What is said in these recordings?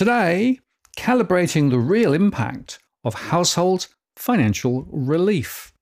Today, calibrating the real impact of household financial relief.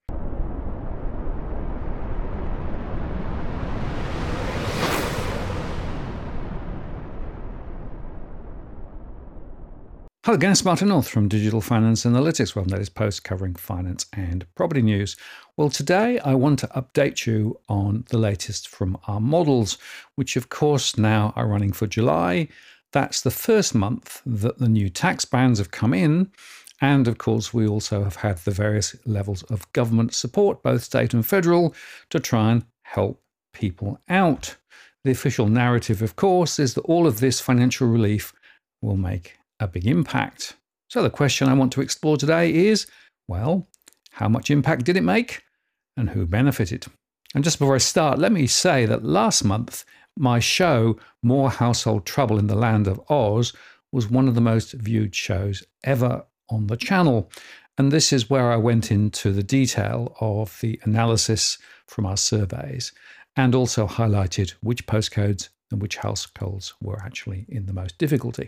Hello again, it's Martin North from Digital Finance Analytics, well, that is post covering finance and property news. Well, today I want to update you on the latest from our models, which of course now are running for July. That's the first month that the new tax bands have come in. And of course, we also have had the various levels of government support, both state and federal, to try and help people out. The official narrative, of course, is that all of this financial relief will make a big impact. So the question I want to explore today is, well, how much impact did it make and who benefited? And just before I start, let me say that last month, my show, More Household Trouble in the Land of Oz, was one of the most viewed shows ever on the channel. And this is where I went into the detail of the analysis from our surveys and also highlighted which postcodes and which households were actually in the most difficulty.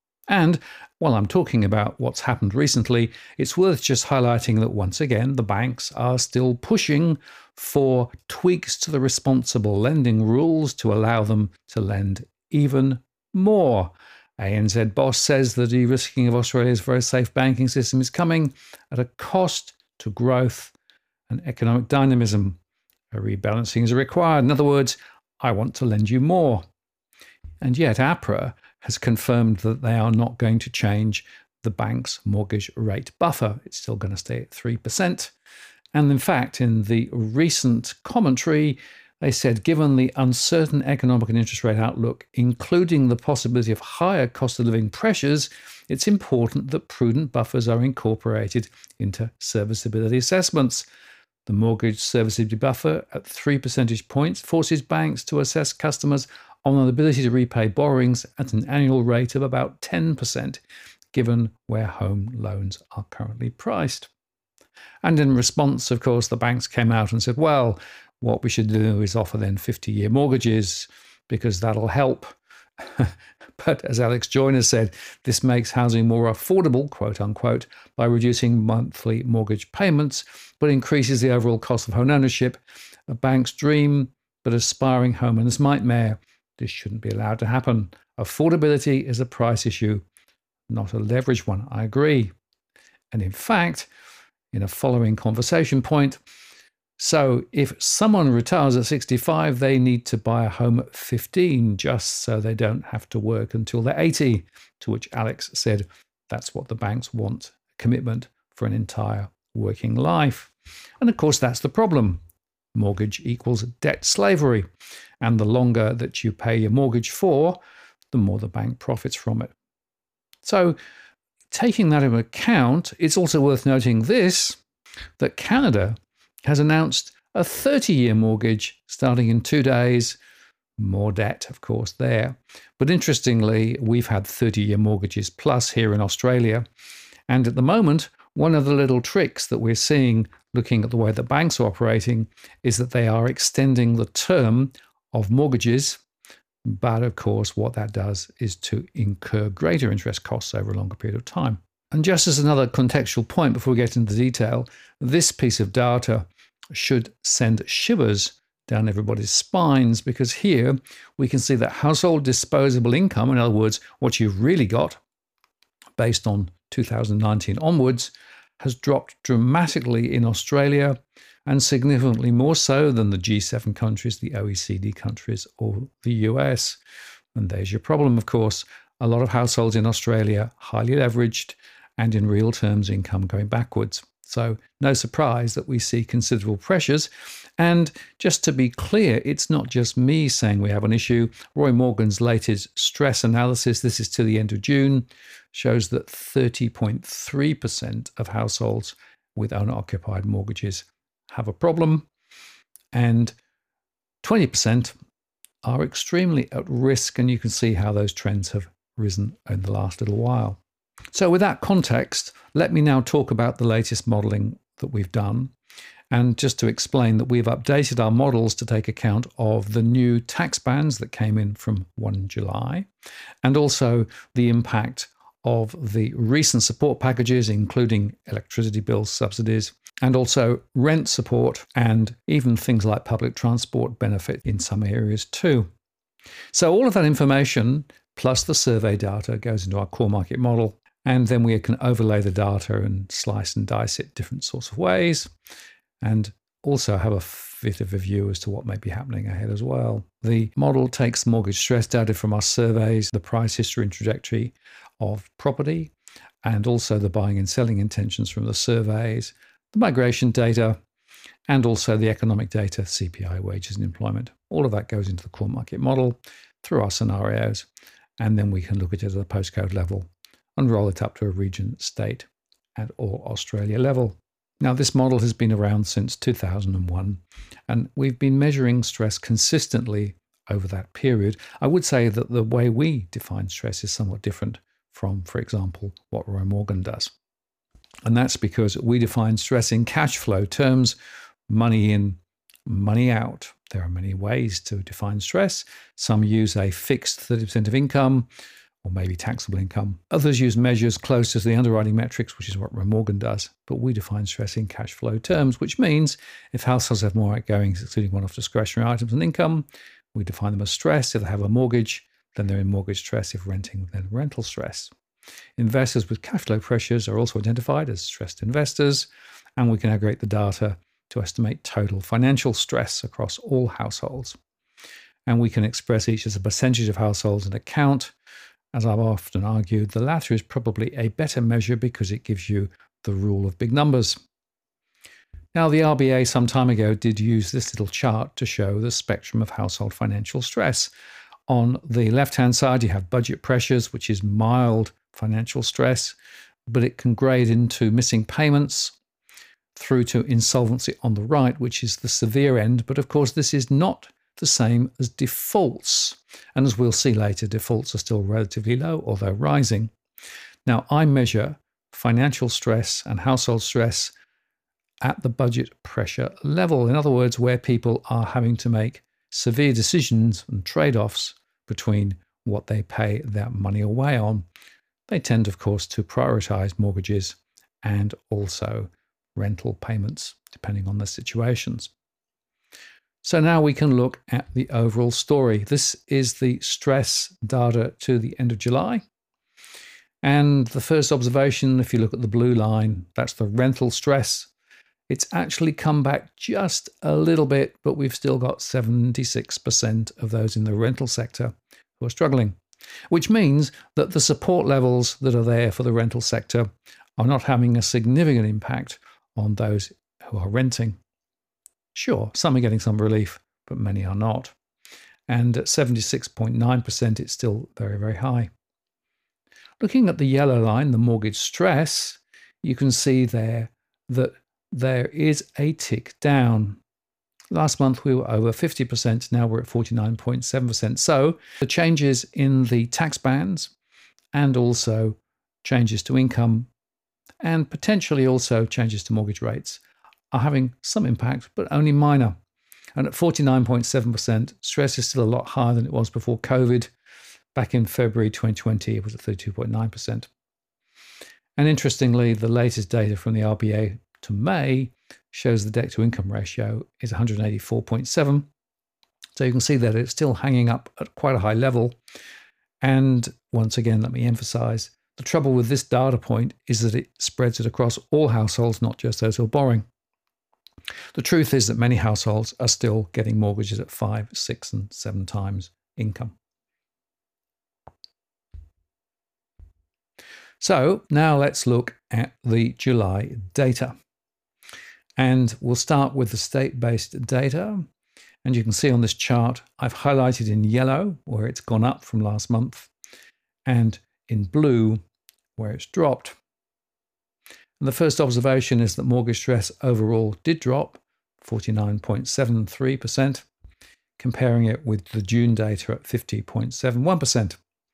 And while I'm talking about what's happened recently, it's worth just highlighting that once again, the banks are still pushing for tweaks to the responsible lending rules to allow them to lend even more. ANZ boss says the de-risking of Australia's very safe banking system is coming at a cost to growth and economic dynamism. A rebalancing is required. In other words, I want to lend you more. And yet APRA has confirmed that they are not going to change the bank's mortgage rate buffer. It's still going to stay at 3%. And in fact, in the recent commentary, they said, given the uncertain economic and interest rate outlook, including the possibility of higher cost of living pressures, it's important that prudent buffers are incorporated into serviceability assessments. The mortgage serviceability buffer at 3 percentage points forces banks to assess customers on an ability to repay borrowings at an annual rate of about 10%, given where home loans are currently priced. And in response, of course, the banks came out and said, well, what we should do is offer then 50-year mortgages because that'll help. But as Alex Joyner said, this makes housing more affordable, quote unquote, by reducing monthly mortgage payments, but increases the overall cost of home ownership. A bank's dream, but aspiring homeowners' nightmare. This shouldn't be allowed to happen. Affordability is a price issue, not a leverage one. I agree. And in fact, in a following conversation point, so if someone retires at 65, they need to buy a home at 15 just so they don't have to work until they're 80, to which Alex said that's what the banks want, a commitment for an entire working life. And of course, that's the problem. Mortgage equals debt slavery. And the longer that you pay your mortgage for, the more the bank profits from it. So taking that into account, it's also worth noting this, that Canada has announced a 30-year mortgage starting in 2 days. More debt, of course, there. But interestingly, we've had 30-year mortgages plus here in Australia. And at the moment, one of the little tricks that we're seeing looking at the way that banks are operating is that they are extending the term of mortgages. But of course, what that does is to incur greater interest costs over a longer period of time. And just as another contextual point before we get into detail, this piece of data should send shivers down everybody's spines, because here we can see that household disposable income, in other words, what you've really got based on 2019 onwards, has dropped dramatically in Australia and significantly more so than the G7 countries, the OECD countries, or the US. And there's your problem, of course. A lot of households in Australia, highly leveraged, and in real terms, income going backwards. So no surprise that we see considerable pressures. And just to be clear, it's not just me saying we have an issue. Roy Morgan's latest stress analysis, this is to the end of June, shows that 30.3% of households with owner-occupied mortgages have a problem, and 20% are extremely at risk. And you can see how those trends have risen in the last little while. So with that context, let me now talk about the latest modelling that we've done. And just to explain that we've updated our models to take account of the new tax bands that came in from 1 July, and also the impact of the recent support packages, including electricity bill subsidies, and also rent support, and even things like public transport benefit in some areas too. So all of that information, plus the survey data, goes into our core market model. And then we can overlay the data and slice and dice it different sorts of ways, and also have a bit of a view as to what may be happening ahead as well. The model takes mortgage stress data from our surveys, the price history and trajectory of property, and also the buying and selling intentions from the surveys, the migration data, and also the economic data, CPI, wages and employment. All of that goes into the core market model through our scenarios, and then we can look at it at the postcode level and roll it up to a region, state, and or Australia level. Now, this model has been around since 2001, and we've been measuring stress consistently over that period. I would say that the way we define stress is somewhat different from, for example, what Roy Morgan does. And that's because we define stress in cash flow terms, money in, money out. There are many ways to define stress. Some use a fixed 30% of income, or maybe taxable income. Others use measures closer to the underwriting metrics, which is what Roy Morgan does. But we define stress in cash flow terms, which means if households have more outgoings, excluding one-off discretionary items and income, we define them as stress. If they have a mortgage, then they're in mortgage stress. If renting, then rental stress. Investors with cash flow pressures are also identified as stressed investors, and we can aggregate the data to estimate total financial stress across all households. And we can express each as a percentage of households in account. As I've often argued, the latter is probably a better measure because it gives you the rule of big numbers. Now, the RBA some time ago did use this little chart to show the spectrum of household financial stress. On the left-hand side, you have budget pressures, which is mild financial stress, but it can grade into missing payments through to insolvency on the right, which is the severe end. But of course, this is not the same as defaults. And as we'll see later, defaults are still relatively low, although rising. Now, I measure financial stress and household stress at the budget pressure level. In other words, where people are having to make severe decisions and trade-offs between what they pay their money away on. They tend, of course, to prioritize mortgages and also rental payments, depending on the situations. So now we can look at the overall story. This is the stress data to the end of July. And the first observation, if you look at the blue line, that's the rental stress. It's actually come back just a little bit, but we've still got 76% of those in the rental sector who are struggling, which means that the support levels that are there for the rental sector are not having a significant impact on those who are renting. Sure, some are getting some relief, but many are not. And at 76.9%, it's still very, very high. Looking at the yellow line, the mortgage stress, you can see there that there is a tick down. Last month, we were over 50%. Now we're at 49.7%. So the changes in the tax bands and also changes to income and potentially also changes to mortgage rates are having some impact, but only minor. And at 49.7%, stress is still a lot higher than it was before COVID. Back in February 2020, it was at 32.9%. And interestingly, the latest data from the RBA to May shows the debt to income ratio is 184.7. So you can see that it's still hanging up at quite a high level. And once again, let me emphasize, the trouble with this data point is that it spreads it across all households, not just those who are borrowing. The truth is that many households are still getting mortgages at 5, 6, and 7 times income. So now let's look at the July data. And we'll start with the state-based data. And you can see on this chart, I've highlighted in yellow where it's gone up from last month and in blue where it's dropped. And the first observation is that mortgage stress overall did drop 49.73%, comparing it with the June data at 50.71%.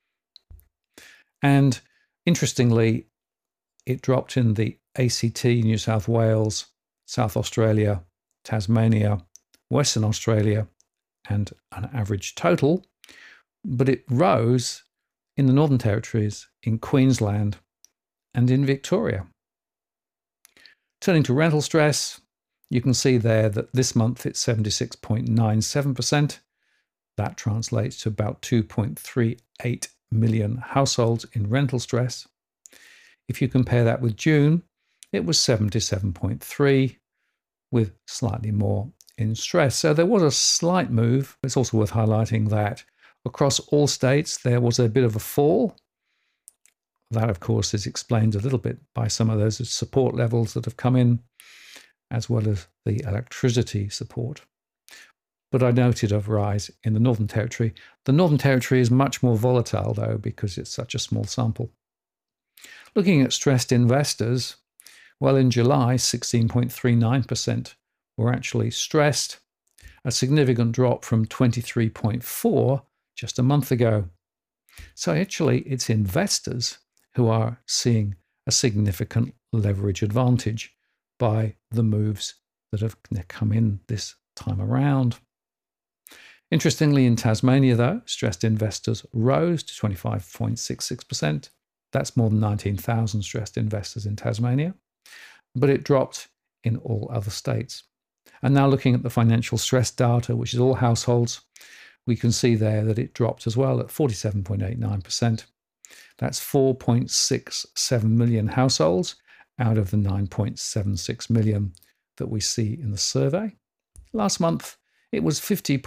And interestingly, it dropped in the ACT, New South Wales, South Australia, Tasmania, Western Australia, and an average total, but it rose in the Northern Territories, in Queensland, and in Victoria. Turning to rental stress, you can see there that this month it's 76.97%. That translates to about 2.38 million households in rental stress. If you compare that with June, it was 77.3, with slightly more in stress. So there was a slight move. It's also worth highlighting that across all states, there was a bit of a fall. That, of course, is explained a little bit by some of those support levels that have come in, as well as the electricity support. But I noted a rise in the Northern Territory. The Northern Territory is much more volatile, though, because it's such a small sample. Looking at stressed investors, well, in July, 16.39% were actually stressed, a significant drop from 23.4% just a month ago. So actually, it's investors who are seeing a significant leverage advantage by the moves that have come in this time around. Interestingly, in Tasmania, though, stressed investors rose to 25.66%. That's more than 19,000 stressed investors in Tasmania, but it dropped in all other states. And now looking at the financial stress data, which is all households, we can see there that it dropped as well at 47.89%. That's 4.67 million households out of the 9.76 million that we see in the survey. Last month, it was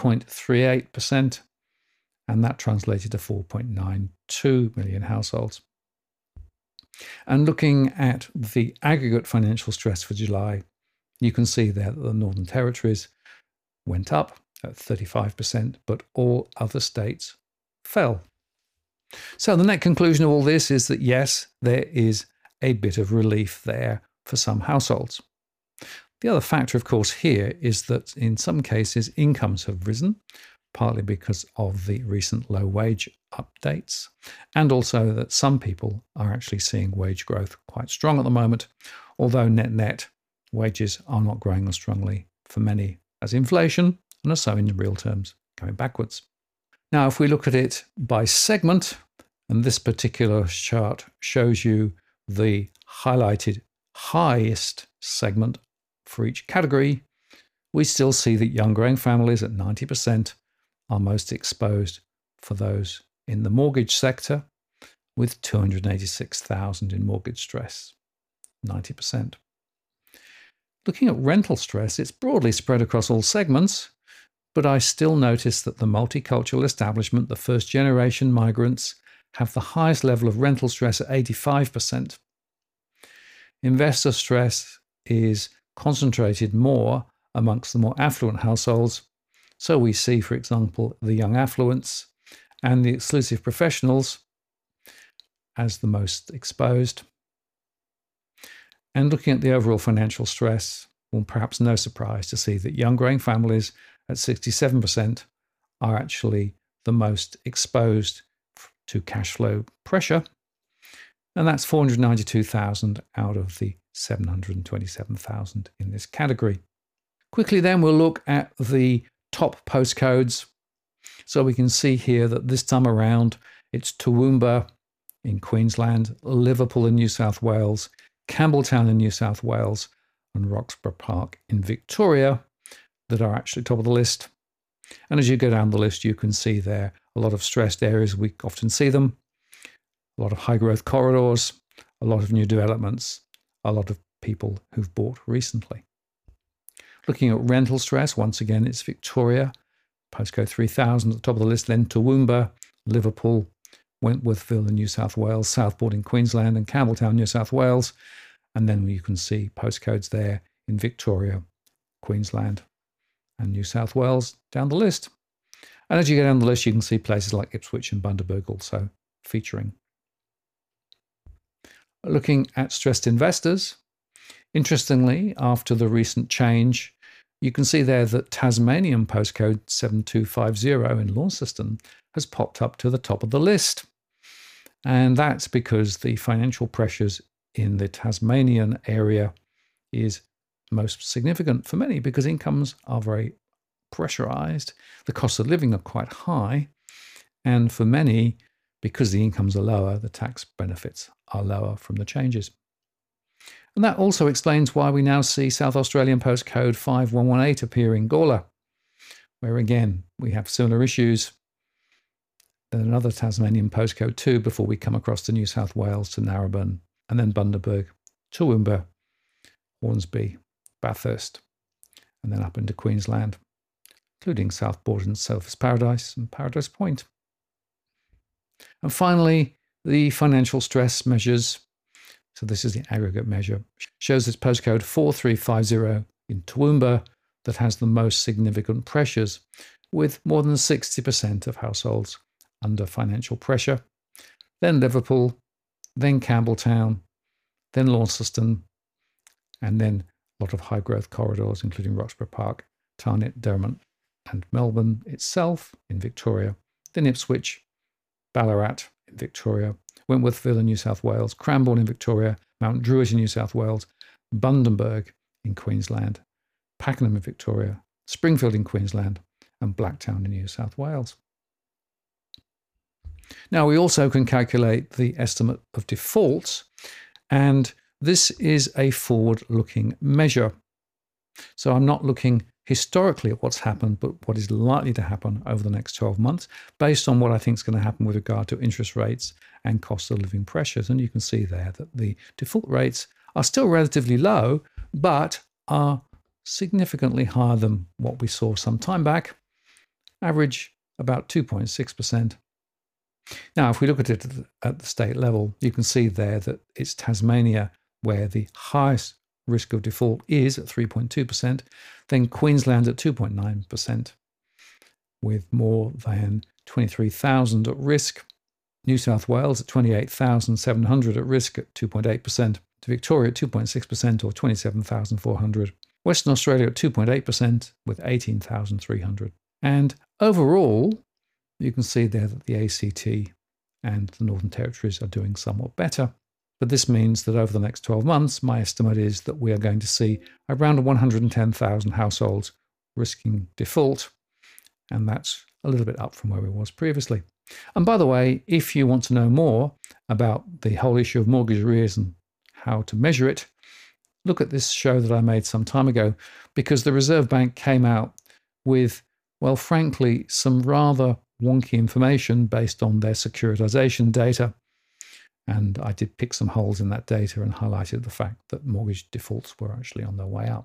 50.38%, and that translated to 4.92 million households. And looking at the aggregate financial stress for July, you can see there that the Northern Territories went up at 35%, but all other states fell. So the net conclusion of all this is that yes, there is a bit of relief there for some households. The other factor, of course, here is that in some cases incomes have risen, partly because of the recent low wage updates, and also that some people are actually seeing wage growth quite strong at the moment, although net wages are not growing as strongly for many as inflation, and are so in real terms going backwards. Now, if we look at it by segment, and this particular chart shows you the highlighted highest segment for each category, we still see that young growing families at 90% are most exposed for those in the mortgage sector, with 286,000 in mortgage stress, 90%. Looking at rental stress, it's broadly spread across all segments, but I still notice that the multicultural establishment, the first generation migrants, have the highest level of rental stress at 85%. Investor stress is concentrated more amongst the more affluent households. So we see, for example, the young affluents and the exclusive professionals as the most exposed. And looking at the overall financial stress, well, perhaps no surprise to see that young growing families at 67% are actually the most exposed to cash flow pressure. And that's 492,000 out of the 727,000 in this category. Quickly then, we'll look at the top postcodes. So we can see here that this time around, it's Toowoomba in Queensland, Liverpool in New South Wales, Campbelltown in New South Wales, and Roxburgh Park in Victoria that are actually top of the list. And as you go down the list, you can see there a lot of stressed areas. We often see them, a lot of high growth corridors, a lot of new developments, a lot of people who've bought recently. Looking at rental stress, once again, it's Victoria, postcode 3000 at the top of the list, then Toowoomba, Liverpool, Wentworthville in New South Wales, Southport in Queensland, and Campbelltown, New South Wales. And then you can see postcodes there in Victoria, Queensland, and New South Wales down the list. And as you go down the list, you can see places like Ipswich and Bundaberg also featuring. Looking at stressed investors, interestingly, after the recent change, you can see there that Tasmanian postcode 7250 in Launceston has popped up to the top of the list. And that's because the financial pressures in the Tasmanian area is most significant for many because incomes are very pressurized. The costs of living are quite high. And for many, because the incomes are lower, the tax benefits are lower from the changes. And that also explains why we now see South Australian postcode 5118 appear in Gawler, where again we have similar issues. Then another Tasmanian postcode 2 before we come across to New South Wales to Narrabeen, and then Bundaberg, Toowoomba, Hornsby, Bathurst, and then up into Queensland, including Southport and Surfers Paradise and Paradise Point. And finally, the financial stress measures. So this is the aggregate measure. Shows this postcode 4350 in Toowoomba that has the most significant pressures, with more than 60% of households under financial pressure. Then Liverpool, then Campbelltown, then Launceston, and then a lot of high growth corridors, including Roxburgh Park, Tarneit, Dermot, and Melbourne itself in Victoria, then Ipswich, Ballarat in Victoria, Wentworthville in New South Wales, Cranbourne in Victoria, Mount Druitt in New South Wales, Bundaberg in Queensland, Pakenham in Victoria, Springfield in Queensland, and Blacktown in New South Wales. Now, we also can calculate the estimate of defaults, and this is a forward-looking measure. So I'm not looking historically at what's happened, but what is likely to happen over the next 12 months, based on what I think is going to happen with regard to interest rates and cost of living pressures. And you can see there that the default rates are still relatively low, but are significantly higher than what we saw some time back, average about 2.6%. Now, if we look at it at the state level, you can see there that it's Tasmania where the highest risk of default is at 3.2%, then Queensland at 2.9%, with more than 23,000 at risk, New South Wales at 28,700 at risk at 2.8%, Victoria at 2.6% or 27,400, Western Australia at 2.8% with 18,300. And overall, you can see there that the ACT and the Northern Territories are doing somewhat better. But this means that over the next 12 months, my estimate is that we are going to see around 110,000 households risking default. And that's a little bit up from where we was previously. And by the way, if you want to know more about the whole issue of mortgage arrears and how to measure it, look at this show that I made some time ago, because the Reserve Bank came out with, well, frankly, some rather wonky information based on their securitization data. And I did pick some holes in that data and highlighted the fact that mortgage defaults were actually on their way up.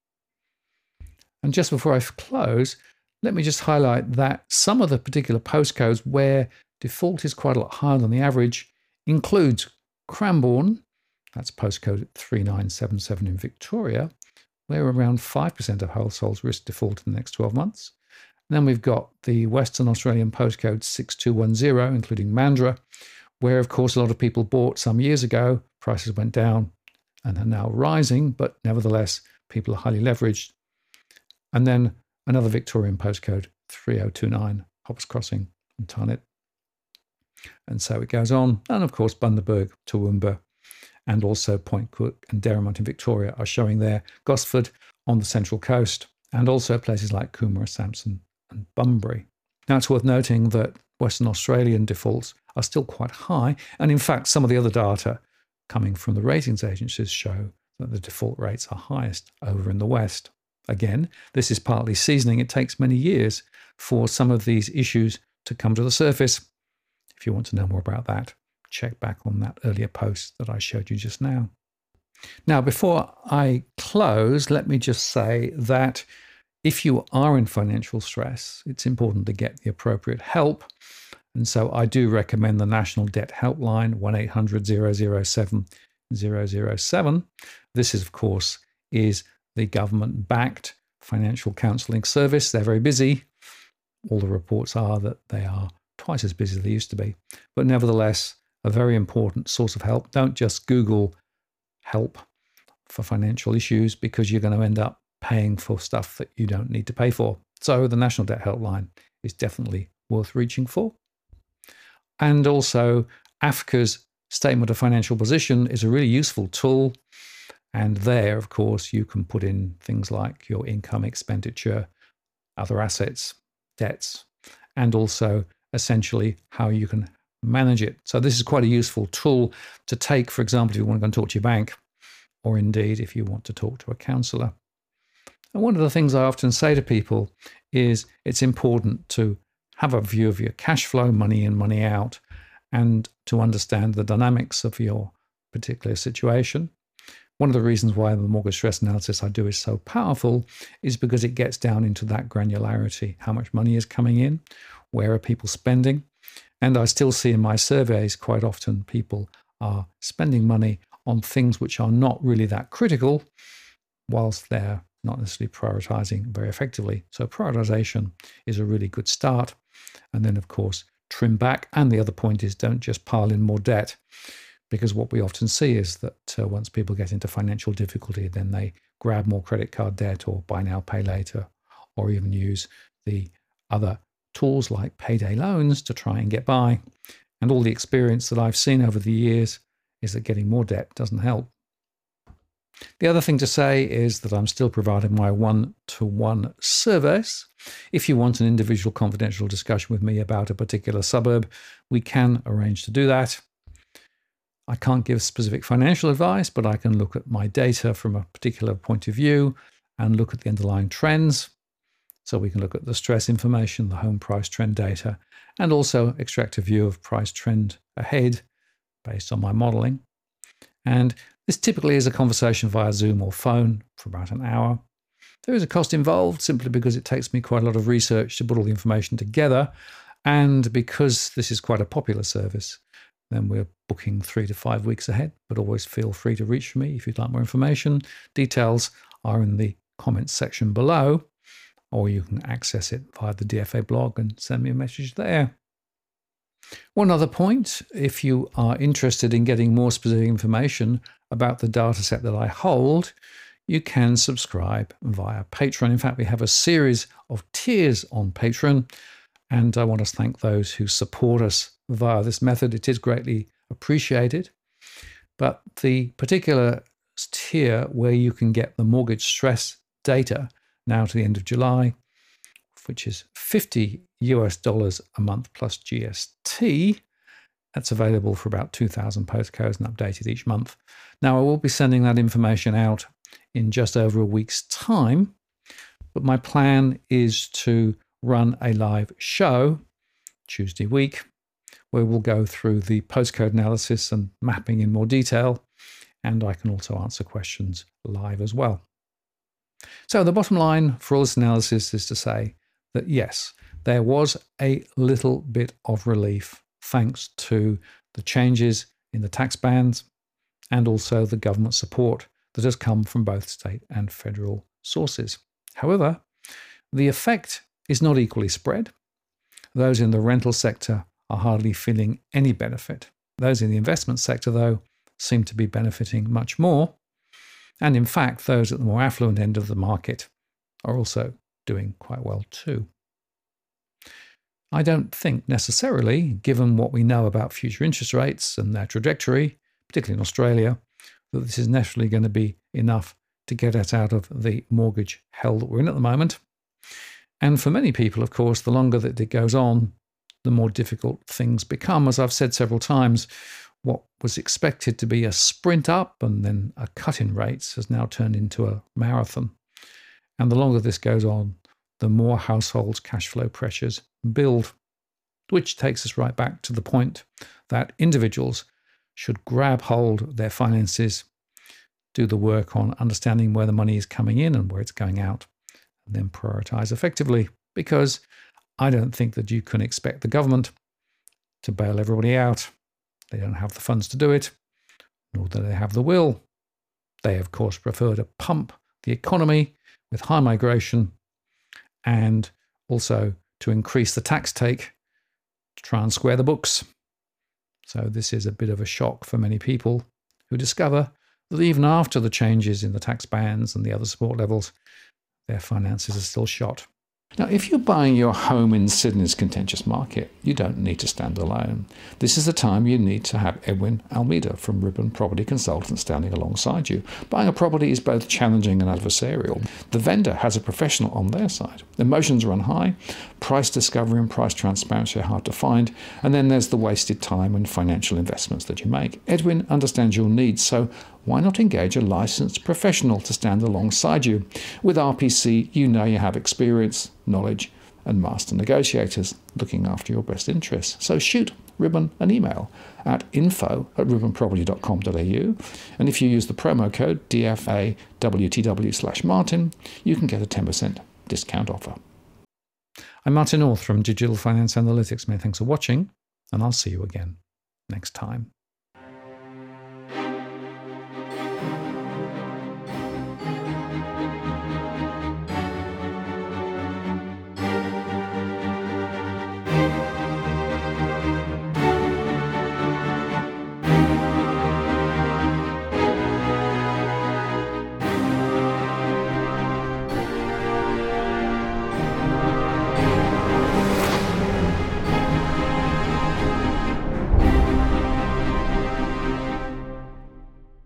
And just before I close, let me just highlight that some of the particular postcodes where default is quite a lot higher than the average includes Cranbourne, that's postcode 3977 in Victoria, where around 5% of households risk default in the next 12 months. And then we've got the Western Australian postcode 6210, including Mandurah, where, of course, a lot of people bought some years ago. Prices went down and are now rising, but nevertheless, people are highly leveraged. And then another Victorian postcode, 3029, Hoppers Crossing and Tarneit. And so it goes on. And, of course, Bundaberg, Toowoomba, and also Point Cook and Derrimut in Victoria are showing there. Gosford on the Central Coast, and also places like Coomera, Samson and Bunbury. Now, it's worth noting that Western Australian defaults are still quite high. And in fact, some of the other data coming from the ratings agencies show that the default rates are highest over in the West. Again, this is partly seasoning. It takes many years for some of these issues to come to the surface. If you want to know more about that, check back on that earlier post that I showed you just now. Now, before I close, let me just say that if you are in financial stress, it's important to get the appropriate help. And so I do recommend the National Debt Helpline, 1-800-007-007. This is, of course, is the government-backed financial counselling service. They're very busy. All the reports are that they are twice as busy as they used to be. But nevertheless, a very important source of help. Don't just Google help for financial issues, because you're going to end up paying for stuff that you don't need to pay for. So the National Debt Helpline is definitely worth reaching for. And also AFCA's Statement of Financial Position is a really useful tool. And there, of course, you can put in things like your income, expenditure, other assets, debts, and also essentially how you can manage it. So this is quite a useful tool to take, for example, if you want to go and talk to your bank, or indeed if you want to talk to a counsellor. And one of the things I often say to people is it's important to have a view of your cash flow, money in, money out, and to understand the dynamics of your particular situation. One of the reasons why the mortgage stress analysis I do is so powerful is because it gets down into that granularity. How much money is coming in? Where are people spending? And I still see in my surveys quite often people are spending money on things which are not really that critical, whilst they're not necessarily prioritizing very effectively. So prioritization is a really good start. And then, of course, trim back. And the other point is don't just pile in more debt, because what we often see is that once people get into financial difficulty, then they grab more credit card debt or buy now, pay later, or even use the other tools like payday loans to try and get by. And all the experience that I've seen over the years is that getting more debt doesn't help. The other thing to say is that I'm still providing my one-to-one surveys. If you want an individual confidential discussion with me about a particular suburb, we can arrange to do that. I can't give specific financial advice, but I can look at my data from a particular point of view and look at the underlying trends. So we can look at the stress information, the home price trend data, and also extract a view of price trend ahead based on my modeling. And this typically is a conversation via Zoom or phone for about an hour. There is a cost involved simply because it takes me quite a lot of research to put all the information together. And because this is quite a popular service, then we're booking 3 to 5 weeks ahead, but always feel free to reach me if you'd like more information. Details are in the comments section below, or you can access it via the DFA blog and send me a message there. One other point, if you are interested in getting more specific information about the data set that I hold, you can subscribe via Patreon. In fact, we have a series of tiers on Patreon, and I want to thank those who support us via this method. It is greatly appreciated. But the particular tier where you can get the mortgage stress data now to the end of July, which is $50 a month plus GST. That's available for about 2,000 postcodes and updated each month. Now, I will be sending that information out in just over a week's time, but my plan is to run a live show Tuesday week where we'll go through the postcode analysis and mapping in more detail, and I can also answer questions live as well. So the bottom line for all this analysis is to say that yes, there was a little bit of relief thanks to the changes in the tax bands and also the government support that has come from both state and federal sources. However, the effect is not equally spread. Those in the rental sector are hardly feeling any benefit. Those in the investment sector, though, seem to be benefiting much more. And in fact, those at the more affluent end of the market are also doing quite well too. I don't think necessarily, given what we know about future interest rates and their trajectory, particularly in Australia, that this is naturally going to be enough to get us out of the mortgage hell that we're in at the moment. And for many people, of course, the longer that it goes on, the more difficult things become. As I've said several times, what was expected to be a sprint up and then a cut in rates has now turned into a marathon. And the longer this goes on, the more households' cash flow pressures build, which takes us right back to the point that individuals should grab hold of their finances, do the work on understanding where the money is coming in and where it's going out, and then prioritize effectively, because I don't think that you can expect the government to bail everybody out. They don't have the funds to do it, nor do they have the will. They, of course, prefer to pump the economy with high migration and also to increase the tax take to try and square the books. So this is a bit of a shock for many people who discover that even after the changes in the tax bands and the other support levels, their finances are still shot. Now, if you're buying your home in Sydney's contentious market, you don't need to stand alone. This is the time you need to have Edwin Almeida from Ribbon Property Consultants standing alongside you. Buying a property is both challenging and adversarial. The vendor has a professional on their side. Emotions run high, price discovery and price transparency are hard to find, and then there's the wasted time and financial investments that you make. Edwin understands your needs, so why not engage a licensed professional to stand alongside you? With RPC, you know you have experience, knowledge, and master negotiators looking after your best interests. So shoot Ribbon an email at info@ribbonproperty.com.au, and if you use the promo code DFAWTW/Martin, you can get a 10% discount offer. I'm Martin North from Digital Finance Analytics. Many thanks for watching, and I'll see you again next time.